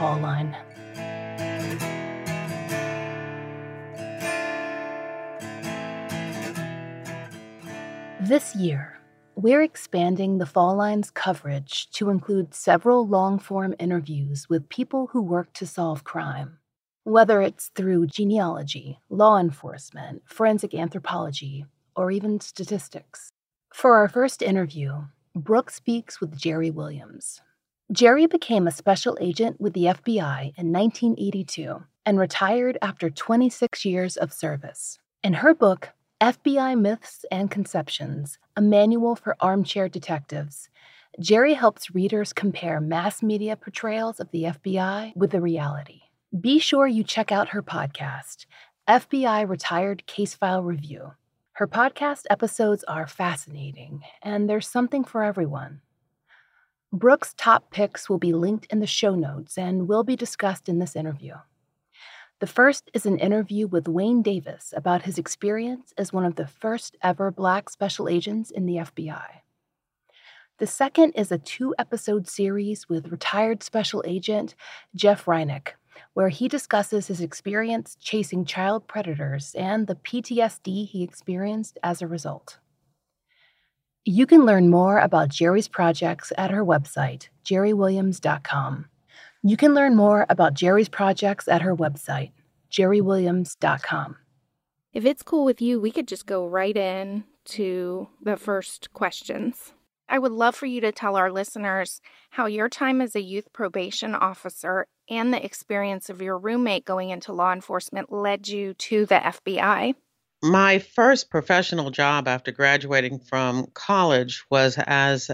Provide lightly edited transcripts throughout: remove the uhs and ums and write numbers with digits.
Fall Line. This year, we're expanding the Fall Line's coverage to include several long-form interviews with people who work to solve crime, whether it's through genealogy, law enforcement, forensic anthropology, or even statistics. For our first interview, Brooke speaks with Jerry Williams. Jerry became a special agent with the FBI in 1982 and retired after 26 years of service. In her book, FBI Myths and Conceptions, a manual for armchair detectives, Jerry helps readers compare mass media portrayals of the FBI with the reality. Be sure you check out her podcast, FBI Retired Case File Review. Her podcast episodes are fascinating, and there's something for everyone. Brooke's top picks will be linked in the show notes and will be discussed in this interview. The first is an interview with Wayne Davis about his experience as one of the first ever Black special agents in the FBI. The second is a 2-episode series with retired special agent Jeff Reineck, where he discusses his experience chasing child predators and the PTSD he experienced as a result. You can learn more about Jerry's projects at her website, jerrywilliams.com. You can learn more about Jerry's projects at her website, jerrywilliams.com. If it's cool with you, we could just go right in to the first questions. I would love for you to tell our listeners how your time as a youth probation officer and the experience of your roommate going into law enforcement led you to the FBI. My first professional job after graduating from college was as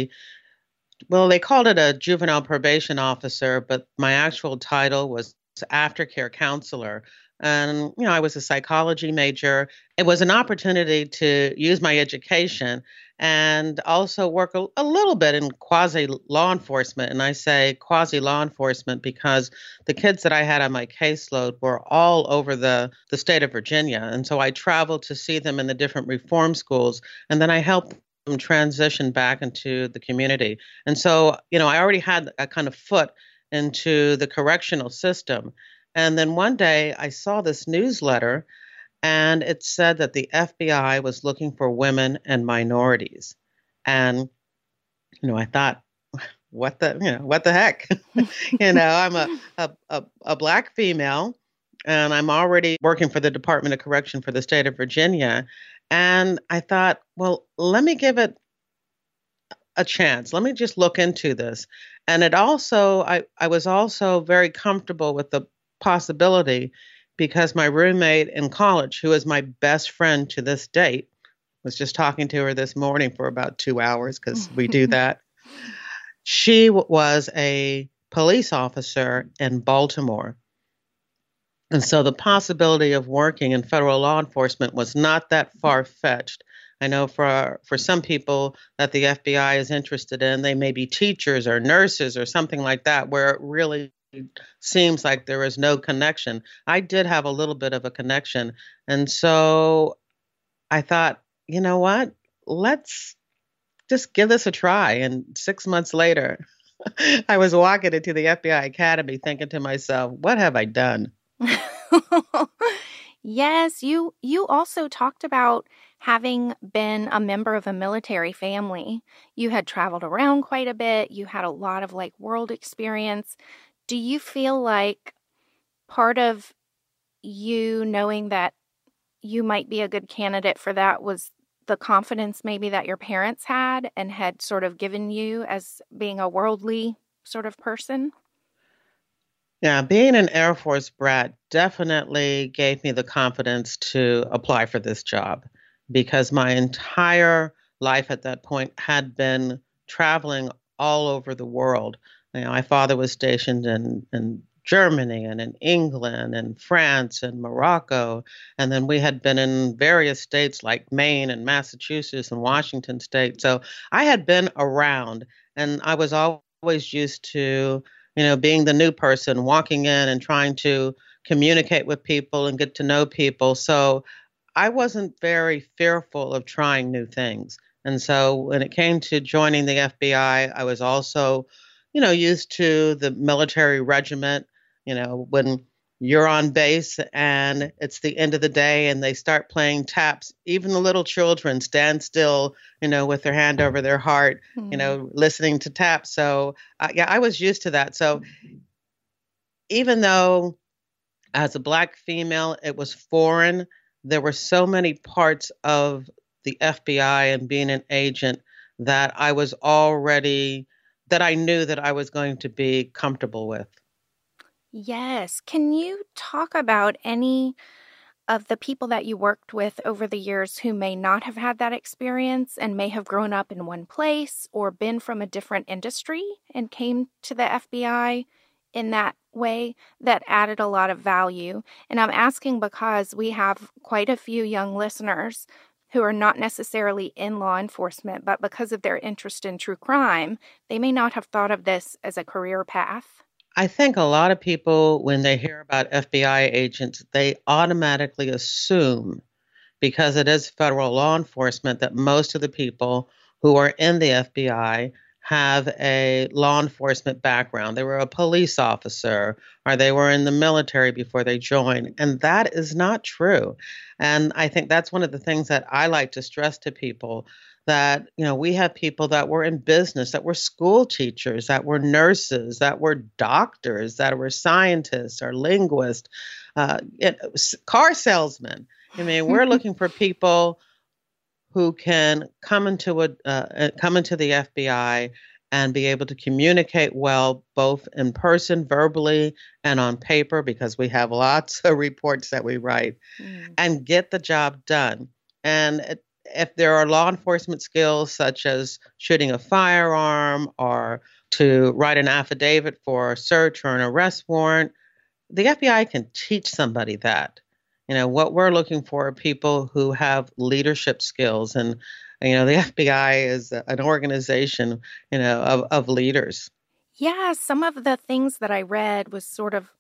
they called it a juvenile probation officer, but my actual title was aftercare counselor. And, I was a psychology major. It was an opportunity to use my education and also work a little bit in quasi-law enforcement. And I say quasi-law enforcement because the kids that I had on my caseload were all over the state of Virginia. And so I traveled to see them in the different reform schools, and then I helped them transition back into the community. And so, I already had a kind of foot into the correctional system. And then one day I saw this newsletter, and it said that the FBI was looking for women and minorities. And, I thought, what the heck? I'm a Black female, and I'm already working for the Department of Correction for the state of Virginia. And I thought, well, let me give it a chance. Let me just look into this. And it also, I was also very comfortable with the possibility because my roommate in college, who is my best friend to this date, was just talking to her this morning for about 2 hours because we do that. She was a police officer in Baltimore. And so the possibility of working in federal law enforcement was not that far-fetched. I know for some people that the FBI is interested in, they may be teachers or nurses or something like that, where it really seems like there is no connection. I did have a little bit of a connection. And so I thought, you know what? Let's just give this a try. And 6 months later, I was walking into the FBI Academy thinking to myself, what have I done? Yes, you also talked about having been a member of a military family. You had traveled around quite a bit. You had a lot of world experience. Do you feel like part of you knowing that you might be a good candidate for that was the confidence maybe that your parents had and had sort of given you as being a worldly sort of person? Yeah, being an Air Force brat definitely gave me the confidence to apply for this job because my entire life at that point had been traveling all over the world. My father was stationed in Germany and in England and France and Morocco. And then we had been in various states like Maine and Massachusetts and Washington State. So I had been around, and I was always used to being the new person, walking in and trying to communicate with people and get to know people. So I wasn't very fearful of trying new things. And so when it came to joining the FBI, I was also, used to the military regiment, when you're on base and it's the end of the day and they start playing taps. Even the little children stand still, with their hand over their heart, listening to taps. So, yeah, I was used to that. So, even though as a Black female, it was foreign, there were so many parts of the FBI and being an agent that that I knew that I was going to be comfortable with. Yes. Can you talk about any of the people that you worked with over the years who may not have had that experience and may have grown up in one place or been from a different industry and came to the FBI in that way that added a lot of value? And I'm asking because we have quite a few young listeners who are not necessarily in law enforcement, but because of their interest in true crime, they may not have thought of this as a career path. I think a lot of people, when they hear about FBI agents, they automatically assume, because it is federal law enforcement, that most of the people who are in the FBI have a law enforcement background. They were a police officer or they were in the military before they joined. And that is not true. And I think that's one of the things that I like to stress to people, that, we have people that were in business, that were school teachers, that were nurses, that were doctors, that were scientists or linguists, car salesmen. I mean, we're looking for people who can come into the FBI and be able to communicate well, both in person, verbally, and on paper, because we have lots of reports that we write, and get the job done. And if there are law enforcement skills such as shooting a firearm or to write an affidavit for a search or an arrest warrant, the FBI can teach somebody that. What we're looking for are people who have leadership skills. And, the FBI is an organization, of leaders. Yeah, some of the things that I read was sort of,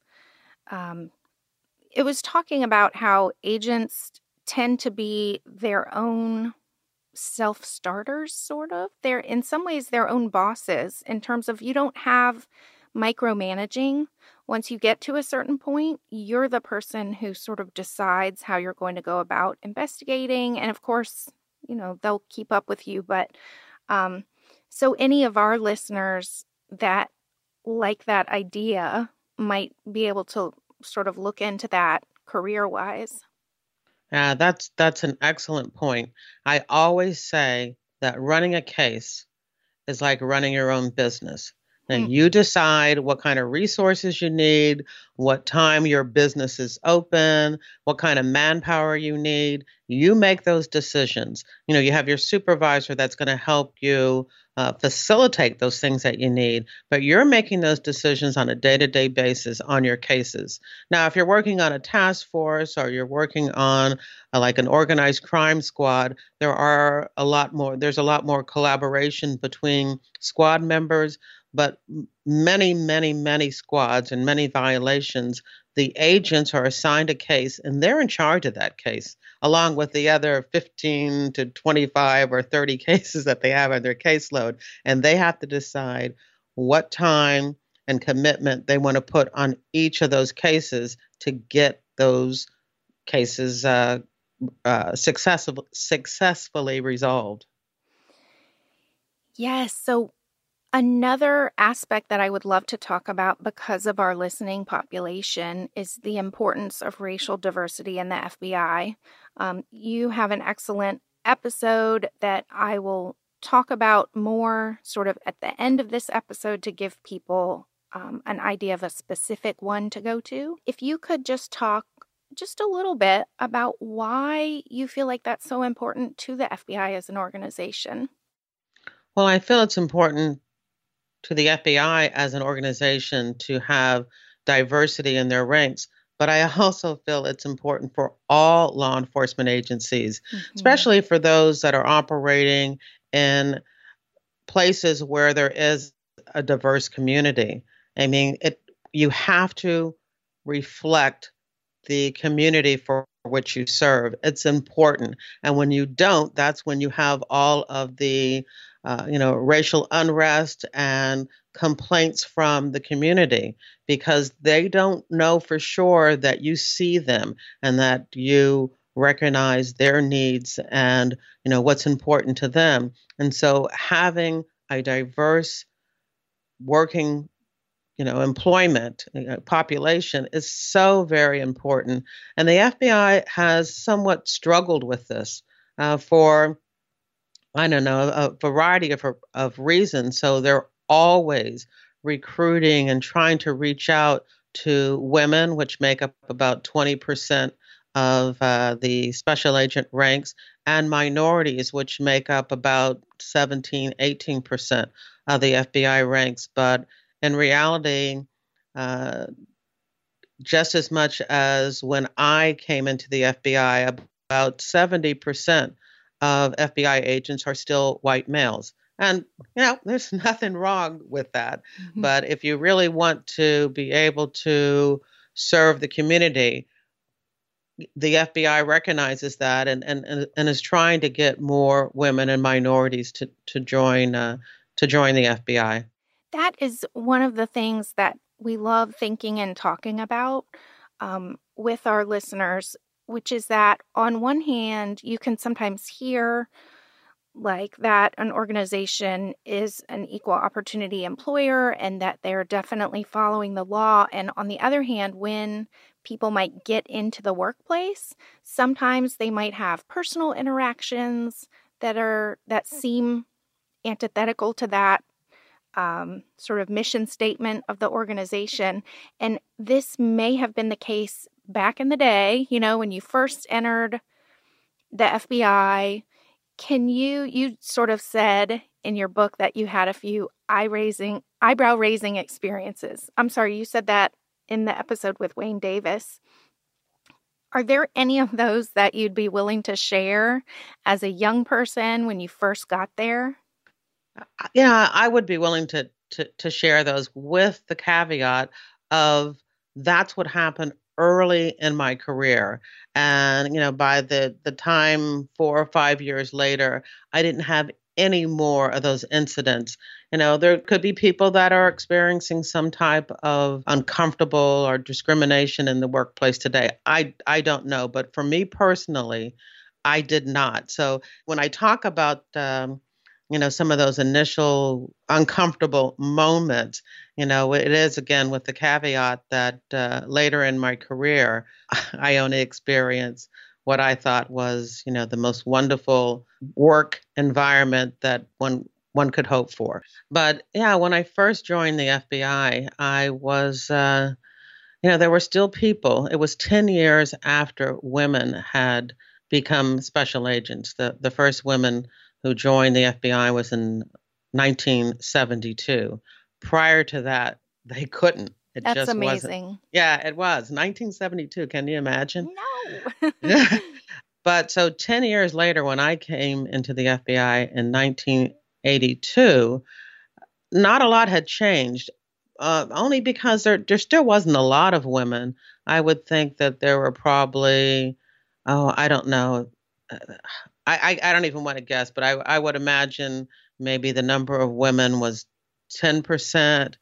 it was talking about how agents tend to be their own self-starters, sort of. They're, in some ways, their own bosses in terms of you don't have micromanaging. Once you get to a certain point, you're the person who sort of decides how you're going to go about investigating. And of course, they'll keep up with you. But so any of our listeners that like that idea might be able to sort of look into that career-wise. That's an excellent point. I always say that running a case is like running your own business. And you decide what kind of resources you need, what time your business is open, what kind of manpower you need. You make those decisions. You have your supervisor that's going to help you facilitate those things that you need, but you're making those decisions on a day-to-day basis on your cases. Now, if you're working on a task force or you're working on like an organized crime squad, there's a lot more collaboration between squad members. But many, many, many squads and many violations, the agents are assigned a case and they're in charge of that case, along with the other 15 to 25 or 30 cases that they have on their caseload. And they have to decide what time and commitment they want to put on each of those cases to get those cases successfully resolved. Yes. So another aspect that I would love to talk about because of our listening population is the importance of racial diversity in the FBI. You have an excellent episode that I will talk about more sort of at the end of this episode to give people an idea of a specific one to go to. If you could just talk just a little bit about why you feel like that's so important to the FBI as an organization. Well, I feel it's important to the FBI as an organization to have diversity in their ranks. But I also feel it's important for all law enforcement agencies, especially for those that are operating in places where there is a diverse community. I mean, you have to reflect the community for which you serve. It's important. And when you don't, that's when you have all of the racial unrest and complaints from the community because they don't know for sure that you see them and that you recognize their needs and what's important to them. And so having a diverse working employment population is so very important. And the FBI has somewhat struggled with this for, I don't know, a variety of reasons. So they're always recruiting and trying to reach out to women, which make up about 20% of the special agent ranks, and minorities, which make up about 17, 18% of the FBI ranks. But in reality, just as much as when I came into the FBI, about 70% of FBI agents are still white males. And, there's nothing wrong with that. Mm-hmm. But if you really want to be able to serve the community, the FBI recognizes that and is trying to get more women and minorities to join the FBI. That is one of the things that we love thinking and talking about with our listeners, which is that on one hand, you can sometimes hear like that an organization is an equal opportunity employer and that they're definitely following the law. And on the other hand, when people might get into the workplace, sometimes they might have personal interactions that seem antithetical to that sort of mission statement of the organization. And this may have been the case back in the day, when you first entered the FBI. You sort of said in your book that you had a few eyebrow-raising experiences. I'm sorry, you said that in the episode with Wayne Davis. Are there any of those that you'd be willing to share as a young person when you first got there? Yeah, I would be willing to share those with the caveat of that's what happened early in my career. And, by the time 4 or 5 years later, I didn't have any more of those incidents. There could be people that are experiencing some type of uncomfortable or discrimination in the workplace today. I don't know. But for me personally, I did not. So when I talk about some of those initial uncomfortable moments, it is, again, with the caveat that later in my career, I only experienced what I thought was, the most wonderful work environment that one could hope for. But yeah, when I first joined the FBI, I was, there were still people. It was 10 years after women had become special agents. The first women who joined the FBI was in 1972. Prior to that, they couldn't. That's just amazing. Wasn't. Yeah, it was 1972. Can you imagine? No. But so 10 years later, when I came into the FBI in 1982, not a lot had changed. Only because there still wasn't a lot of women. I would think that there were probably, I don't know. I don't even want to guess, but I would imagine maybe the number of women was 10%.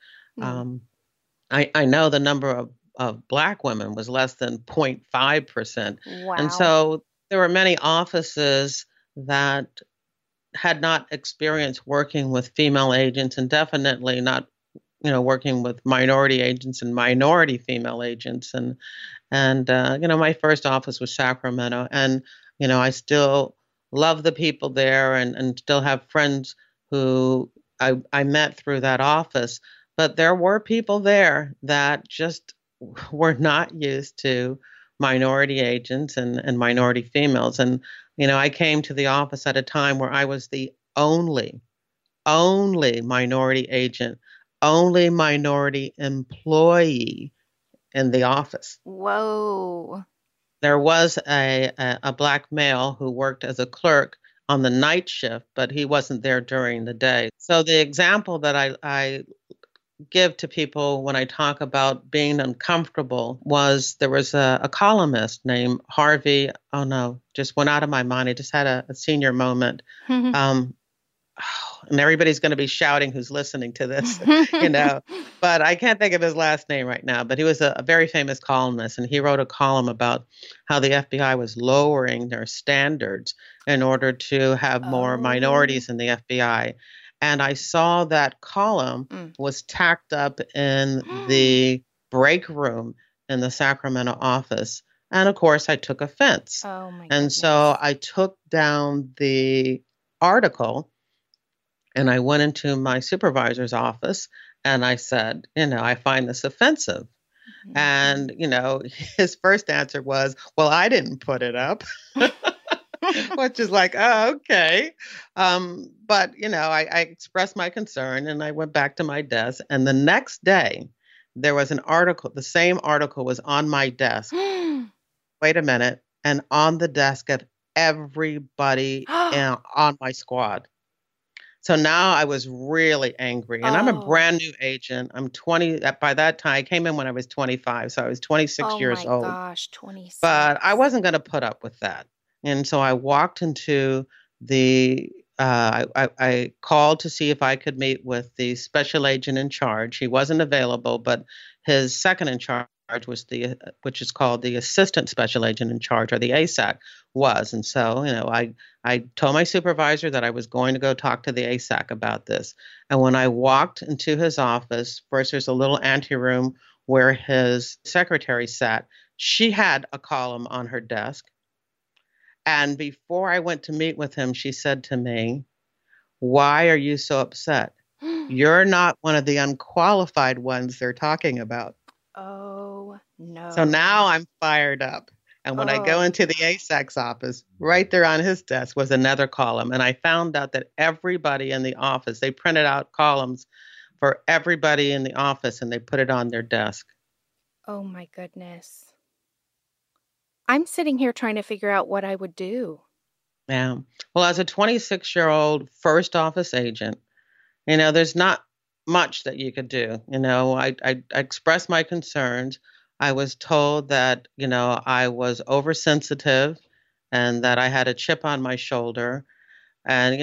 I know the number of Black women was less than 0.5%. Wow. And so there were many offices that had not experienced working with female agents and definitely not, working with minority agents and minority female agents. And my first office was Sacramento. And, I still love the people there and still have friends who I met through that office. But there were people there that just were not used to minority agents and minority females. And, I came to the office at a time where I was the only minority agent, only minority employee in the office. Whoa. There was a Black male who worked as a clerk on the night shift, but he wasn't there during the day. So the example that I give to people when I talk about being uncomfortable was there was a columnist named Harvey. Oh no, just went out of my mind. I just had a senior moment. And and everybody's going to be shouting who's listening to this, but I can't think of his last name right now. But he was a very famous columnist, and he wrote a column about how the FBI was lowering their standards in order to have more minorities in the FBI. And I saw that column was tacked up in the break room in the Sacramento office. And of course, I took offense. Oh, my And goodness. so I took down the article and I went into my supervisor's office and I said, I find this offensive. Mhm. And, his first answer was, well, I didn't put it up. Which is like, oh, okay. But, I expressed my concern and I went back to my desk. And the next day, there was an article. The same article was on my desk. Wait a minute. And on the desk of everybody on my squad. So now I was really angry. And I'm a brand new agent. I'm 20. By that time, I came in when I was 25. So I was 26 years old. Oh, my gosh, 26. But I wasn't going to put up with that. And so I walked into I called to see if I could meet with the special agent in charge. He wasn't available, but his second in charge was which is called the assistant special agent in charge, or the ASAC was. And so, I told my supervisor that I was going to go talk to the ASAC about this. And when I walked into his office, first there's a little anteroom where his secretary sat. She had a column on her desk. And before I went to meet with him, she said to me, "Why are you so upset? You're not one of the unqualified ones they're talking about." Oh, no. So now I'm fired up. And when I go into the ASAC's office, right there on his desk was another column. And I found out that everybody in the office, they printed out columns for everybody in the office and they put it on their desk. Oh, my goodness. I'm sitting here trying to figure out what I would do. Yeah. Well, as a 26-year-old first office agent, there's not much that you could do. I expressed my concerns. I was told that, I was oversensitive and that I had a chip on my shoulder. And,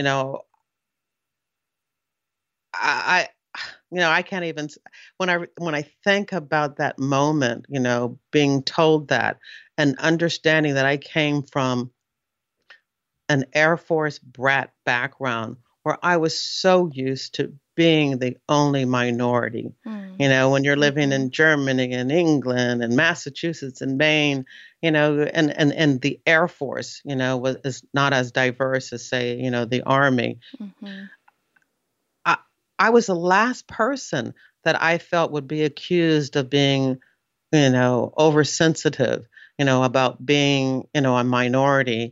I can't even, when I think about that moment, being told that and understanding that I came from an Air Force brat background where I was so used to being the only minority. When you're living in Germany and England and Massachusetts and Maine, and the Air Force, is not as diverse as, say, the Army. I was the last person that I felt would be accused of being, oversensitive, about being, a minority.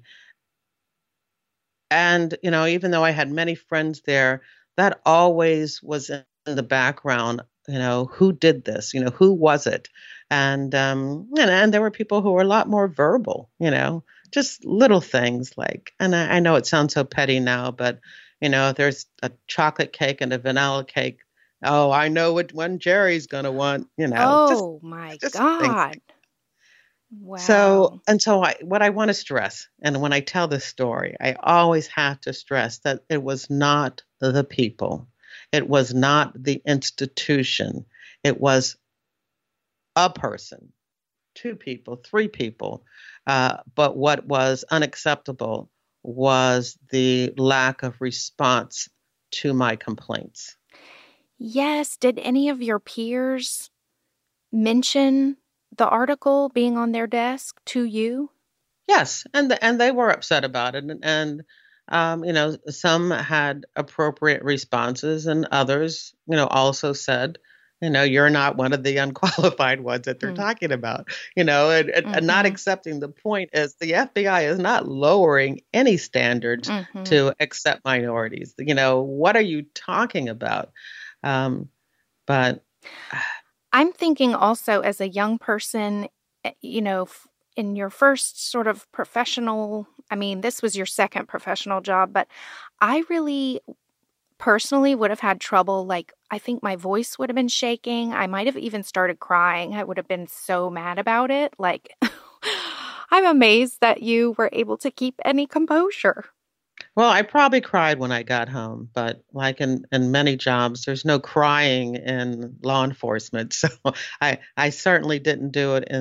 And, even though I had many friends there, that always was in the background, who did this, who was it? And there were people who were a lot more verbal, just little things like, and I know it sounds so petty now, but, if there's a chocolate cake and a vanilla cake, oh, I know when Jerry's going to want, Oh, my God. Things. Wow. So what I want to stress, and when I tell this story, I always have to stress that it was not the people. It was not the institution. It was a person, 2 people, 3 people. But what was unacceptable was the lack of response to my complaints. Yes. Did any of your peers mention the article being on their desk to you? Yes, and they were upset about it, and some had appropriate responses, and others, also said, you're not one of the unqualified ones that they're talking about, and not accepting. The point is the FBI is not lowering any standards to accept minorities. What are you talking about? But I'm thinking also as a young person, in your first sort of professional, this was your second professional job, but I really personally would have had trouble. Like, I think my voice would have been shaking. I might have even started crying. I would have been so mad about it. Like, I'm amazed that you were able to keep any composure. Well, I probably cried when I got home, but like in many jobs, there's no crying in law enforcement. So I certainly didn't do it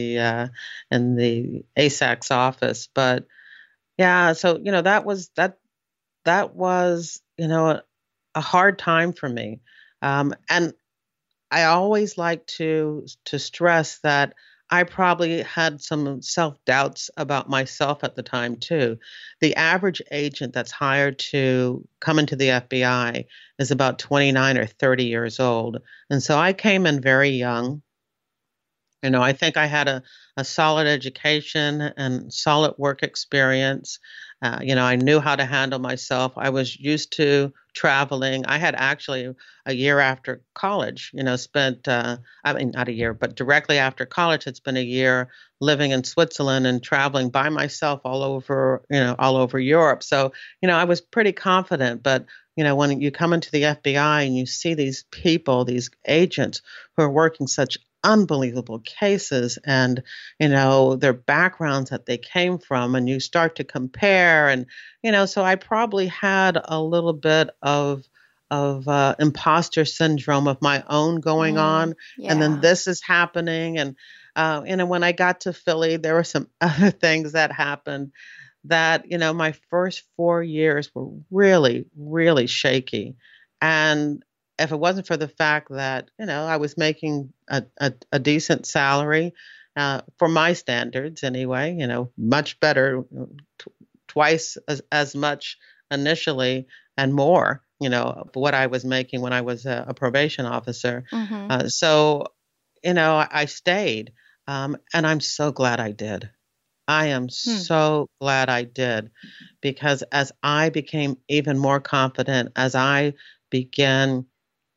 in the ASAC's office. But yeah, so that was a hard time for me. And I always like to stress that I probably had some self-doubts about myself at the time too. The average agent that's hired to come into the FBI is about 29 or 30 years old. And so I came in very young. I think I had a solid education and solid work experience. I knew how to handle myself. I was used to traveling. I had actually a year after college, spent, I mean, not a year, but directly after college, it's been a year living in Switzerland and traveling by myself all over Europe. So, I was pretty confident. But, when you come into the FBI and you see these people, these agents who are working such unbelievable cases and their backgrounds that they came from, and you start to compare, and so I probably had a little bit of imposter syndrome of my own going on, and then Yeah. this is happening. And when I got to Philly, there were some other things that happened that my first 4 years were really, really shaky. And if it wasn't for the fact that I was making a decent salary, for my standards anyway, much better, twice as much initially and more, what I was making when I was a probation officer. Mm-hmm. So I stayed, and I'm so glad I did. I am Hmm. so glad I did, because as I became even more confident, as I began,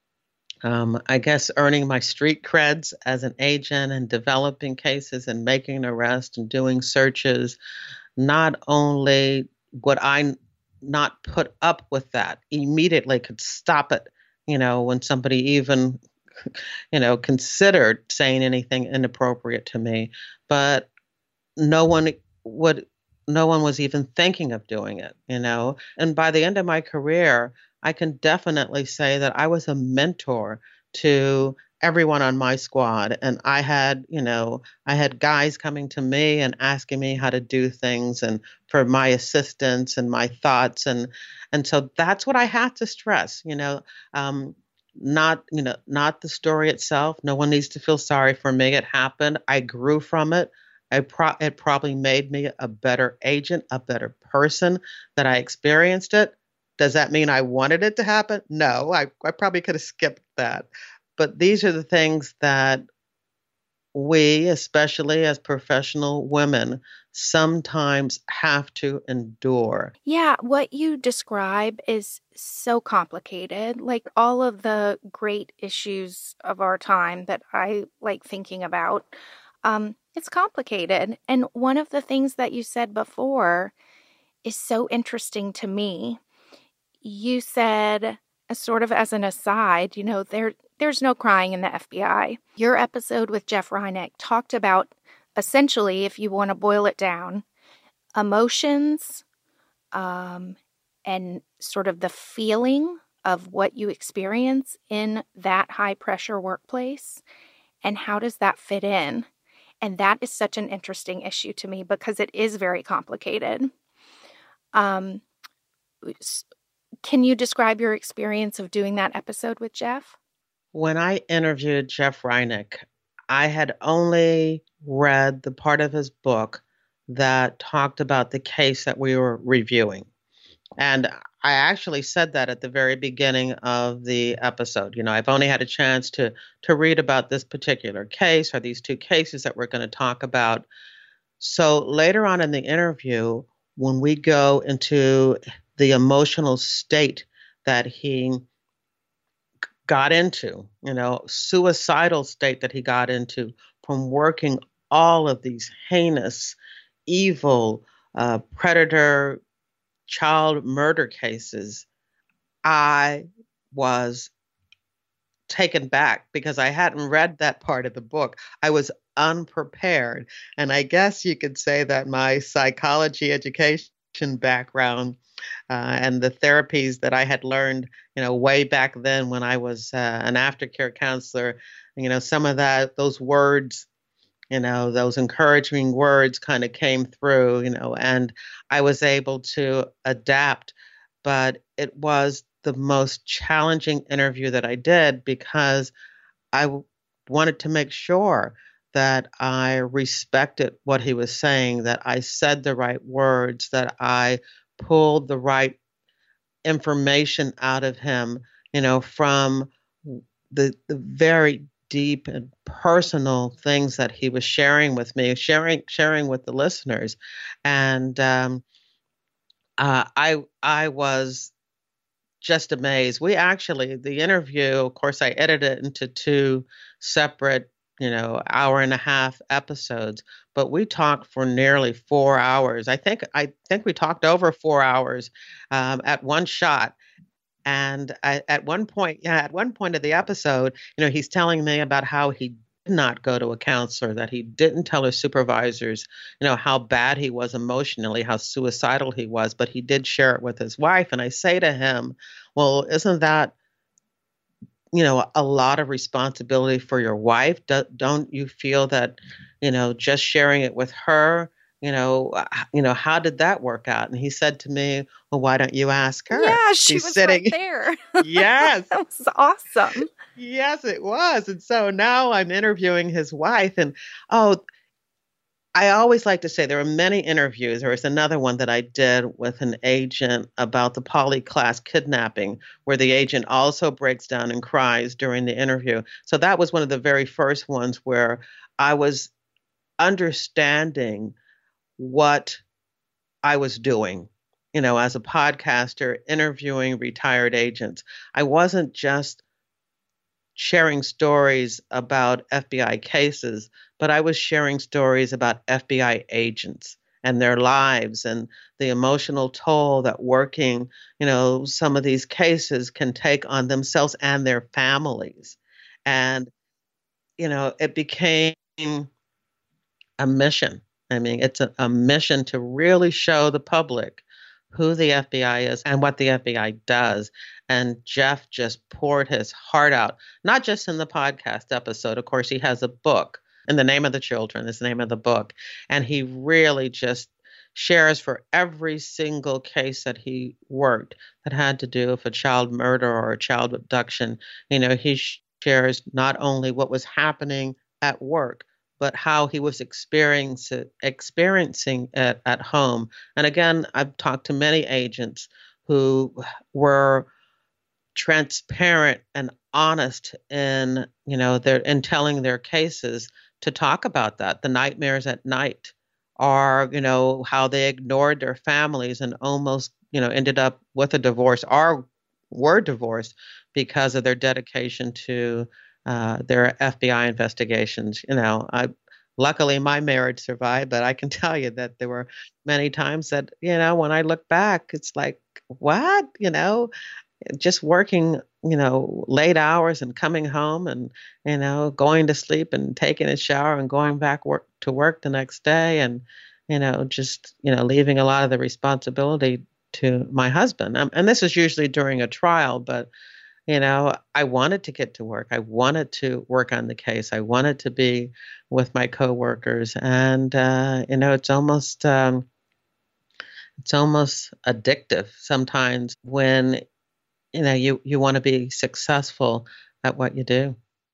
I guess, earning my street creds as an agent and developing cases and making an arrest and doing searches, not only would I not put up with that, immediately could stop it, when somebody even, considered saying anything inappropriate to me, but no one would no one was even thinking of doing it. And by the end of my career, I can definitely say that I was a mentor to everyone on my squad. And I had guys coming to me and asking me how to do things and for my assistance and my thoughts. And so that's what I have to stress. Not the story itself. No one needs to feel sorry for me. It happened. I grew from it. It probably made me a better agent, a better person that I experienced it. Does that mean I wanted it to happen? No, I probably could have skipped that. But these are the things that we, especially as professional women, sometimes have to endure. Yeah, what you describe is so complicated. Like all of the great issues of our time that I like thinking about, it's complicated. And one of the things that you said before is so interesting to me. You said, sort of as an aside, there's no crying in the FBI. Your episode with Jeff Reineck talked about, essentially, if you want to boil it down, emotions, and sort of the feeling of what you experience in that high pressure workplace, and how does that fit in? And that is such an interesting issue to me because it is very complicated. Um, can you describe your experience of doing that episode with Jeff? When I interviewed Jeff Reineck, I had only read the part of his book that talked about the case that we were reviewing. And I actually said that at the very beginning of the episode. I've only had a chance to read about this particular case or these two cases that we're going to talk about. So later on in the interview, when we go into the emotional state that he got into, suicidal state that he got into from working all of these heinous, evil, predator, child murder cases, I was taken back because I hadn't read that part of the book. I was unprepared. And I guess you could say that my psychology education background and the therapies that I had learned, way back then when I was an aftercare counselor. Some of those words, those encouraging words kind of came through, and I was able to adapt. But it was the most challenging interview that I did because I wanted to make sure that I respected what he was saying, that I said the right words, that I pulled the right information out of him, from the very deep and personal things that he was sharing with me, sharing with the listeners. And I was just amazed. The interview, of course, I edited it into two separate, hour and a half episodes, but we talked for nearly 4 hours. I think we talked over 4 hours at one shot. And at one point of the episode, he's telling me about how he did not go to a counselor, that he didn't tell his supervisors, how bad he was emotionally, how suicidal he was, but he did share it with his wife. And I say to him, well, isn't that, a lot of responsibility for your wife? Don't you feel that, just sharing it with her, how did that work out? And he said to me, well, why don't you ask her? Yeah, she was sitting right there. Yes. That was awesome. Yes, it was. And so now I'm interviewing his wife. And I always like to say there are many interviews. There was another one that I did with an agent about the Polly Klaas kidnapping, where the agent also breaks down and cries during the interview. So that was one of the very first ones where I was understanding what I was doing, as a podcaster, interviewing retired agents. I wasn't just sharing stories about FBI cases, but I was sharing stories about FBI agents and their lives and the emotional toll that working, some of these cases can take on themselves and their families. And, it became a mission. I mean, it's a mission to really show the public who the FBI is and what the FBI does. And Jeff just poured his heart out, not just in the podcast episode. Of course, he has a book, And the Name of the Children is the name of the book. And he really just shares for every single case that he worked that had to do with a child murder or a child abduction. He shares not only what was happening at work, but how he was experiencing it at home. And again, I've talked to many agents who were transparent and honest in, in telling their cases, to talk about that, the nightmares at night, or, how they ignored their families and almost, ended up with a divorce or were divorced because of their dedication to their FBI investigations. Luckily my marriage survived, but I can tell you that there were many times that, when I look back, it's like, what, just working, late hours and coming home and, going to sleep and taking a shower and going back to work the next day and, just, leaving a lot of the responsibility to my husband. And this is usually during a trial, but I wanted to get to work. I wanted to work on the case. I wanted to be with my coworkers. And, it's almost addictive sometimes when, you want to be successful at what you do.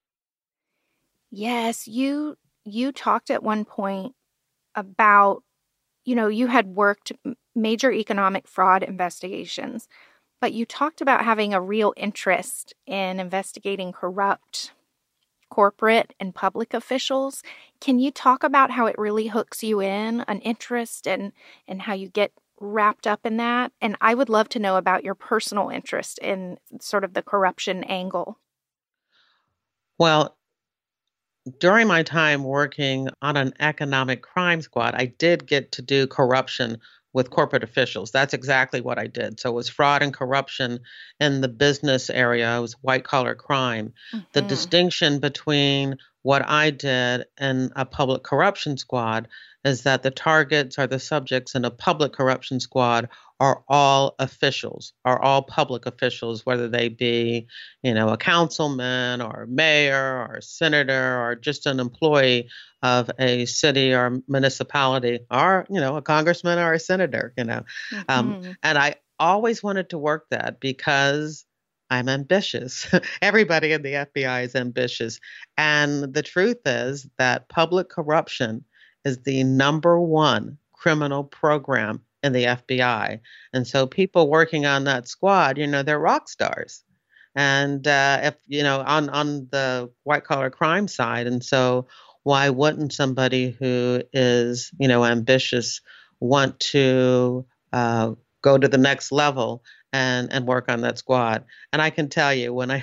Yes, you talked at one point about, you had worked major economic fraud investigations. But you talked about having a real interest in investigating corrupt corporate and public officials. Can you talk about how it really hooks you in, an interest, and how you get wrapped up in that? And I would love to know about your personal interest in sort of the corruption angle. Well, during my time working on an economic crime squad, I did get to do corruption with corporate officials. That's exactly what I did. So it was fraud and corruption in the business area. It was white collar crime. Mm-hmm. The distinction between what I did in a public corruption squad is that the targets or the subjects in a public corruption squad are all officials, are all public officials, whether they be, a councilman or a mayor or a senator or just an employee of a city or municipality or, a congressman or a senator. And I always wanted to work that because I'm ambitious. Everybody in the FBI is ambitious. And the truth is that public corruption is the number one criminal program in the FBI. And so people working on that squad, they're rock stars. And if, on the white collar crime side. And so why wouldn't somebody who is, ambitious want to go to the next level and work on that squad? And I can tell you when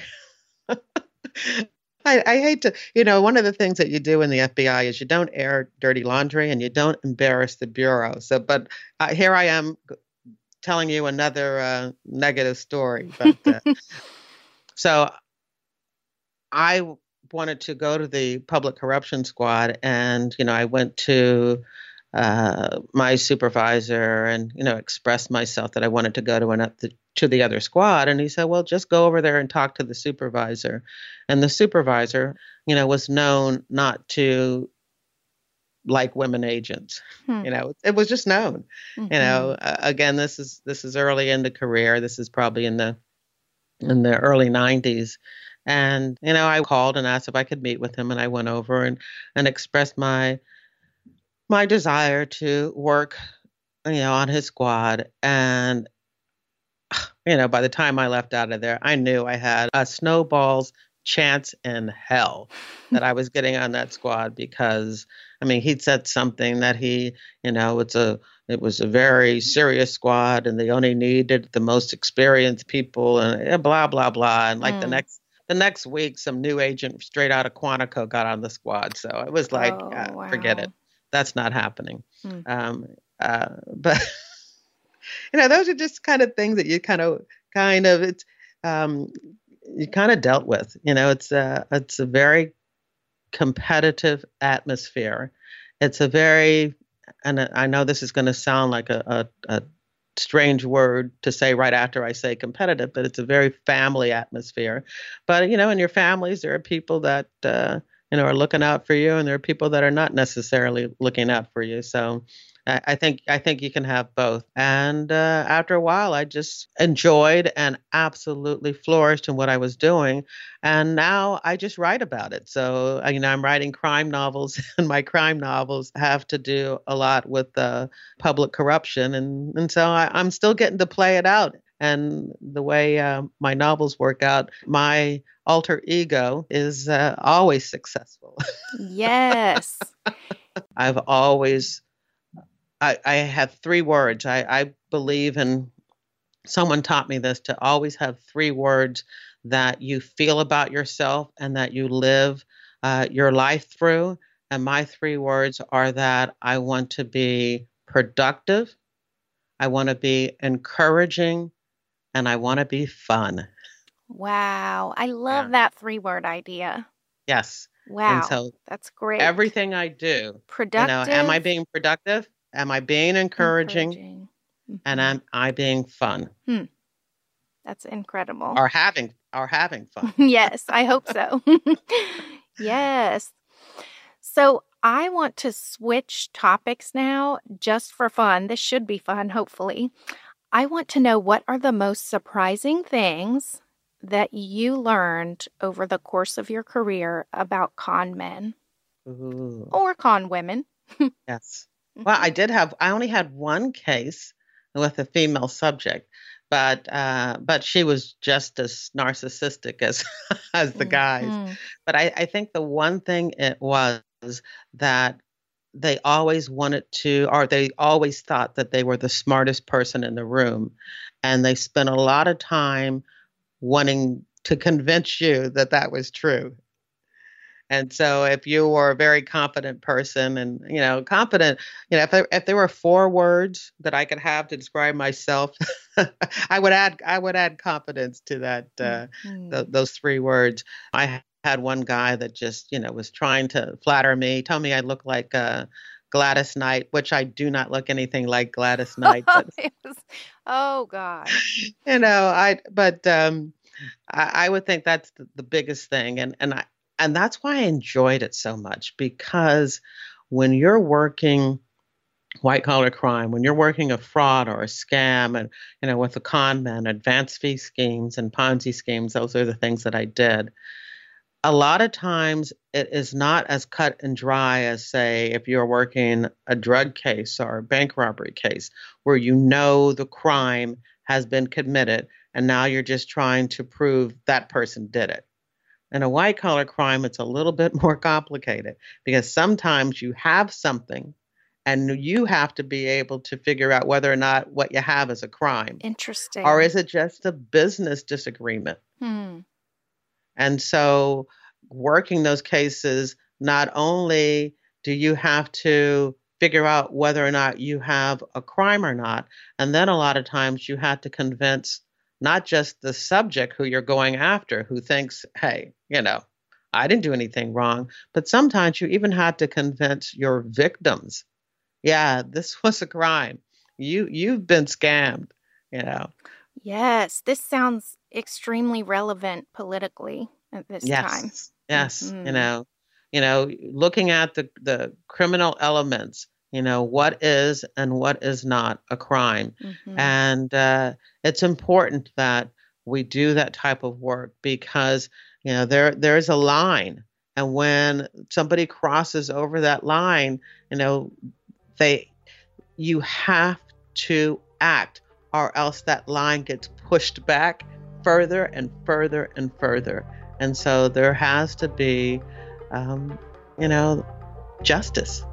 I hate to, one of the things that you do in the FBI is you don't air dirty laundry and you don't embarrass the Bureau. So, but here I am telling you another negative story. But so I wanted to go to the public corruption squad, and I went to my supervisor and expressed myself that I wanted to go to the other squad, and he said, "Well, just go over there and talk to the supervisor." And the supervisor, was known not to like women agents. It was just known. Again, this is early in the career. This is probably in the early 90s. And, I called and asked if I could meet with him, and I went over and expressed my desire to work, on his squad. And, by the time I left out of there, I knew I had a snowball's chance in hell that I was getting on that squad because, he'd said something that it was a very serious squad and they only needed the most experienced people and blah, blah, blah. And like the next week, some new agent straight out of Quantico got on the squad. So it was like, wow. Forget it. That's not happening. Hmm. But those are just kind of things that you you kind of dealt with. It's a very competitive atmosphere. It's a very, and I know this is going to sound like a strange word to say right after I say competitive, but it's a very family atmosphere. But in your families, there are people that are looking out for you, and there are people that are not necessarily looking out for you. So I think you can have both. And after a while, I just enjoyed and absolutely flourished in what I was doing. And now I just write about it. So, I'm writing crime novels, and my crime novels have to do a lot with public corruption. And so I'm still getting to play it out. And the way my novels work out, my alter ego is always successful. Yes. I've always... I have 3 words. I believe in, someone taught me this, to always have 3 words that you feel about yourself and that you live your life through. And my 3 words are that I want to be productive, I want to be encouraging, and I want to be fun. Wow. I love that 3-word idea. Yes. Wow. And so that's great. Everything I do, productive. Am I being productive? Am I being encouraging? Mm-hmm. And am I being fun? That's incredible. Or having fun. Yes, I hope so. Yes. So I want to switch topics now just for fun. This should be fun, hopefully. I want to know, what are the most surprising things that you learned over the course of your career about con men? Ooh. Or con women? Yes. Well, I only had one case with a female subject, but she was just as narcissistic as the guys. Mm-hmm. But I think the one thing it was that they always they always thought that they were the smartest person in the room. And they spent a lot of time wanting to convince you that was true. And so if you were a very confident person and, confident, if there were 4 words that I could have to describe myself, I would add confidence to that, those 3 words. I had one guy that just, was trying to flatter me, tell me I look like Gladys Knight, which I do not look anything like Gladys Knight, but Oh God. I would think that's the biggest thing, and that's why I enjoyed it so much, because when you're working white collar crime, when you're working a fraud or a scam, and with the con men, advanced fee schemes and Ponzi schemes, those are the things that I did. A lot of times it is not as cut and dry as, say, if you're working a drug case or a bank robbery case, where the crime has been committed and now you're just trying to prove that person did it. In a white collar crime, it's a little bit more complicated, because sometimes you have something and you have to be able to figure out whether or not what you have is a crime. Interesting. Or is it just a business disagreement? And so working those cases, not only do you have to figure out whether or not you have a crime or not, and then a lot of times you have to convince not just the subject who you're going after, who thinks, hey, I didn't do anything wrong, but sometimes you even have to convince your victims, yeah, this was a crime. You've been scammed, Yes, this sounds extremely relevant politically at this time. Yes. Looking at the criminal elements, what is and what is not a crime. And it's important that we do that type of work, because, there's a line. And when somebody crosses over that line, you have to act, or else that line gets pushed back further and further and further. And so there has to be, justice,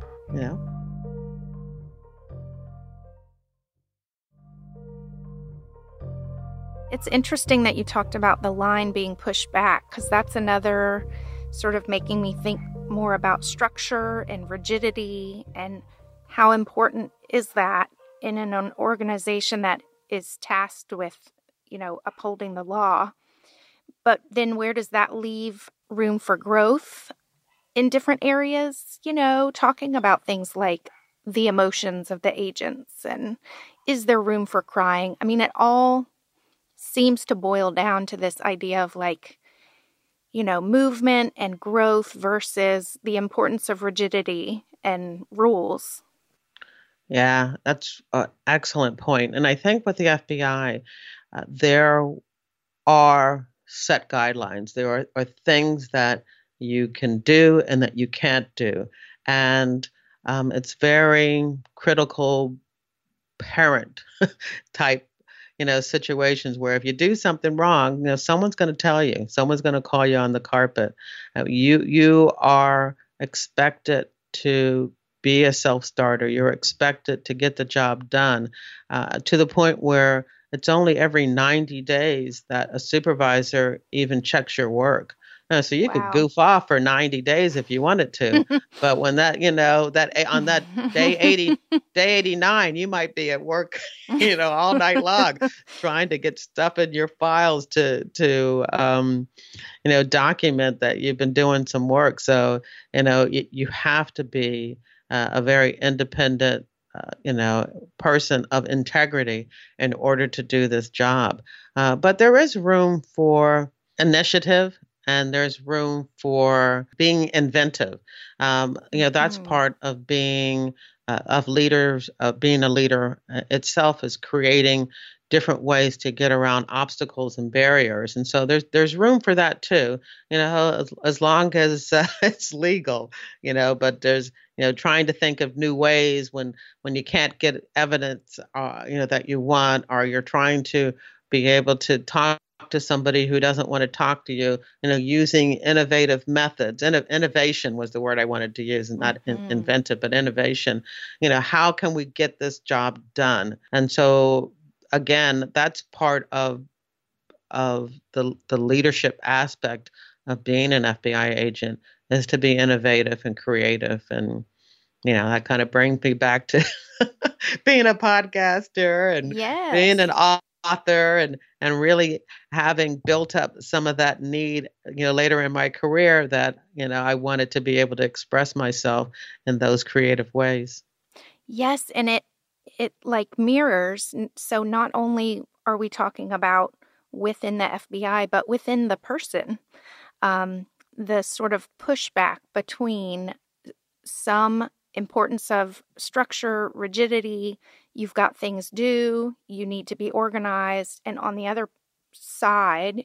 It's interesting that you talked about the line being pushed back, because that's another sort of making me think more about structure and rigidity, and how important is that in an organization that is tasked with, upholding the law. But then where does that leave room for growth in different areas? Talking about things like the emotions of the agents, and is there room for crying? I mean, it all seems to boil down to this idea of movement and growth versus the importance of rigidity and rules. Yeah, that's an excellent point. And I think with the FBI, there are set guidelines. There are things that you can do and that you can't do. And it's very critical parent type situations, where if you do something wrong, someone's going to tell you, someone's going to call you on the carpet. You are expected to be a self-starter. You're expected to get the job done, to the point where it's only every 90 days that a supervisor even checks your work. So you could goof off for 90 days if you wanted to, but when that on that day 89, you might be at work, all night long, trying to get stuff in your files to document that you've been doing some work. So, you have to be a very independent, person of integrity in order to do this job. But there is room for initiative, and there's room for being inventive. That's part of being leaders. Being a leader itself is creating different ways to get around obstacles and barriers, and so there's room for that too. As long as it's legal. But there's trying to think of new ways when you can't get evidence, that you want, or you're trying to be able to talk to somebody who doesn't want to talk to you, using innovative methods. Innovation was the word I wanted to use, and not inventive, but innovation. How can we get this job done? And so, again, that's part of the leadership aspect of being an FBI agent, is to be innovative and creative. And, that kind of brings me back to being a podcaster and being an author and really having built up some of that need, later in my career that, I wanted to be able to express myself in those creative ways. Yes, and it like mirrors. So not only are we talking about within the FBI, but within the person, the sort of pushback between some importance of structure, rigidity, you've got things due, you need to be organized, and on the other side,